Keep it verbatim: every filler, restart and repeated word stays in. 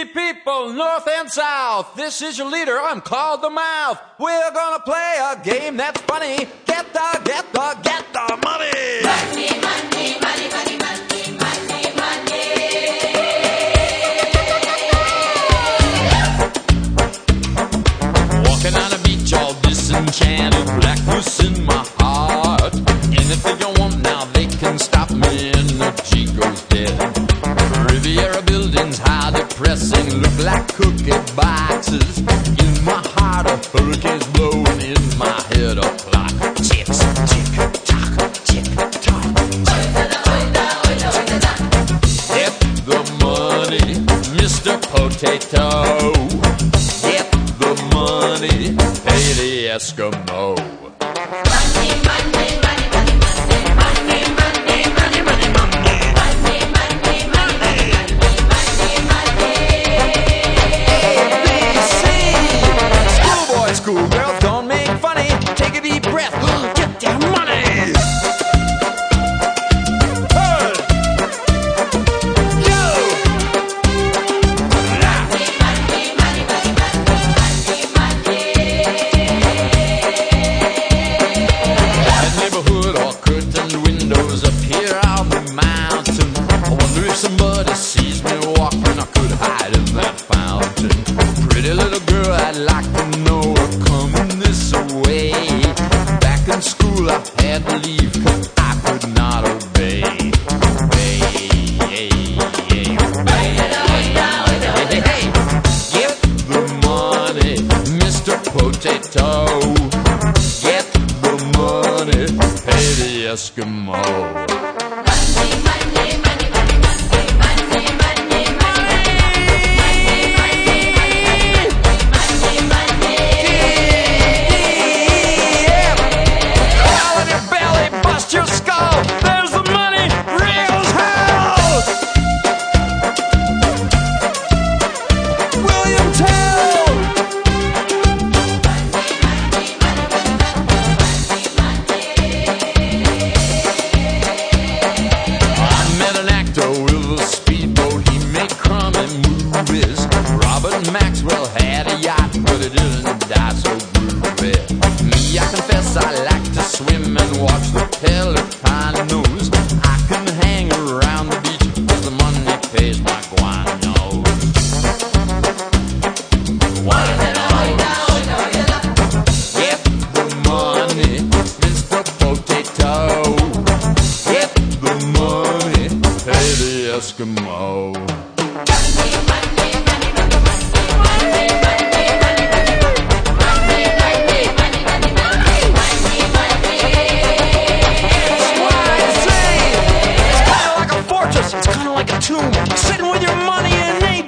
Ye people, north and south, this is your leader, I'm called the Mouth. We're gonna play a game that's funny. Get the, get the, get the money! Money, money, money, money, money, money, money. Walking on a beach all disenchanted, blackness in my heart. Anything you want now, they can stop me, energy goes dead. Riviera buildings, high depressing, look like cookie boxes. In my heart, a hurricane's blowing, in my head, a clock ticks, tick tock, tick tock. Get the money, Mister Potato. Get the money, pay the Eskimo. Money, money, money, money, money, money, money, money, money, money. Schoolgirls, don't make funny. Take a deep breath. Get their money. Hey. Yo. Money, money, money, money, money, money. That neighborhood, all curtained windows up here on the mountain. I wonder if somebody sees me walking, I could hide in that fountain. Pretty little girl, I'd like to know her coming this way. Back in school, I had to leave 'cause I could not obey. Obey, hey, hey, obey. Hey, hey, hey. Get the money, Mister Potato. Get the money, pay the Eskimo. Money, money, money, money, money, money, money, money. Bust your skull, there's the money, real as hell! William Tell! I met an actor with a speedboat, he made crummy movies. Robert Maxwell had a yacht, but it didn't die so groovy. Me, I confess I like to swim and watch the Pelicanos. I can hang around the beach 'cause the money pays my guanos. Get the money, Mister Potato. Get the money, pay the Eskimo. It's kind of like a tomb, sitting with your money in nature.